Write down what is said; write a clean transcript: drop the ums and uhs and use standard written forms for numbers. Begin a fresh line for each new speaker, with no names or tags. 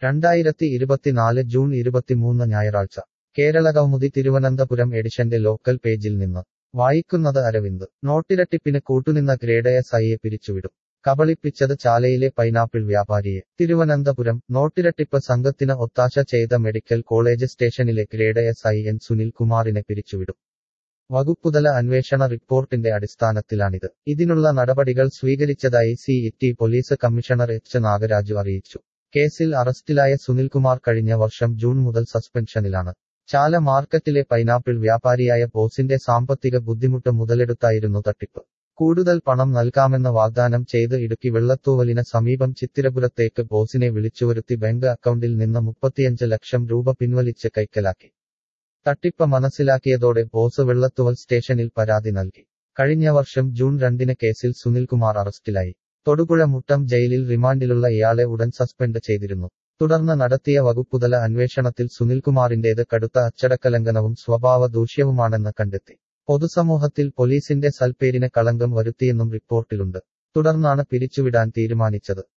2024 June 23 ഞായറാഴ്ച കേരളകൗമുദി തിരുവനന്തപുരം എഡിഷന്റെ local പേജിൽ നിന്ന് വായിക്കുന്നത് അരവിന്ദ് നോട്ടിരട്ടിപ്പിന് കൂട്ടുനിന്ന ഗ്രേഡ് SIയെ പിരിച്ചുവിടും കബളിപ്പിച്ചത് ചാലയിലെ പൈനാപ്പിൾ വ്യാപാരിയെ തിരുവനന്തപുരം നോട്ടിരട്ടിപ്പ് സംഘത്തിന് ഒത്താശ ചെയ്ത മെഡിക്കൽ കോളേജ് സ്റ്റേഷനിലെ ഗ്രേഡ് SI N സുനിൽകുമാറിനെ പിരിച്ചുവിടും വകുപ്പുതല അന്വേഷണ റിപ്പോർട്ടിന്റെ അടിസ്ഥാനത്തിലാണിത് ഇതിനുള്ള നടപടികൾ സ്വീകരിച്ചതായി CET police commissioner H Nagaraju അറിയിച്ചു കേസിൽ അറസ്റ്റിലായ സുനിൽകുമാർ കഴിഞ്ഞ വർഷം ജൂൺ മുതൽ സസ്പെൻഷനിലാണ് ചാല മാർക്കറ്റിലെ പൈനാപ്പിൾ വ്യാപാരിയായ ബോസിന്റെ സാമ്പത്തിക ബുദ്ധിമുട്ട് മുതലെടുത്തായിരുന്നു തട്ടിപ്പ് കൂടുതൽ പണം നൽകാമെന്ന വാഗ്ദാനം ചെയ്ത് ഇടുക്കി വെള്ളത്തൂവലിന് സമീപം ചിത്തിരപുരത്തേക്ക് ബോസിനെ വിളിച്ചുവരുത്തി ബാങ്ക് അക്കൗണ്ടിൽ നിന്ന് 35 ലക്ഷം രൂപ പിൻവലിച്ച് കൈക്കലാക്കി തട്ടിപ്പ് മനസ്സിലാക്കിയതോടെ ബോസ് വെള്ളത്തുവൽ സ്റ്റേഷനിൽ പരാതി നൽകി കഴിഞ്ഞ വർഷം ജൂൺ 2 കേസിൽ സുനിൽകുമാർ അറസ്റ്റിലായി തൊടുപുഴ മുട്ടം ജയിലിൽ റിമാൻഡിലുള്ള ഇയാളെ ഉടൻ സസ്പെൻഡ് ചെയ്തിരുന്നു തുടർന്ന് നടത്തിയ വകുപ്പുതല അന്വേഷണത്തിൽ സുനിൽകുമാറിന്റേത് കടുത്ത അച്ചടക്കലംഘനവും സ്വഭാവ ദൂഷ്യവുമാണെന്ന് കണ്ടെത്തി പൊതുസമൂഹത്തിൽ പോലീസിന്റെ സൽപ്പേരിന് കളങ്കം വരുത്തിയെന്നും റിപ്പോർട്ടിലുണ്ട് തുടർന്നാണ് പിരിച്ചുവിടാൻ തീരുമാനിച്ചത്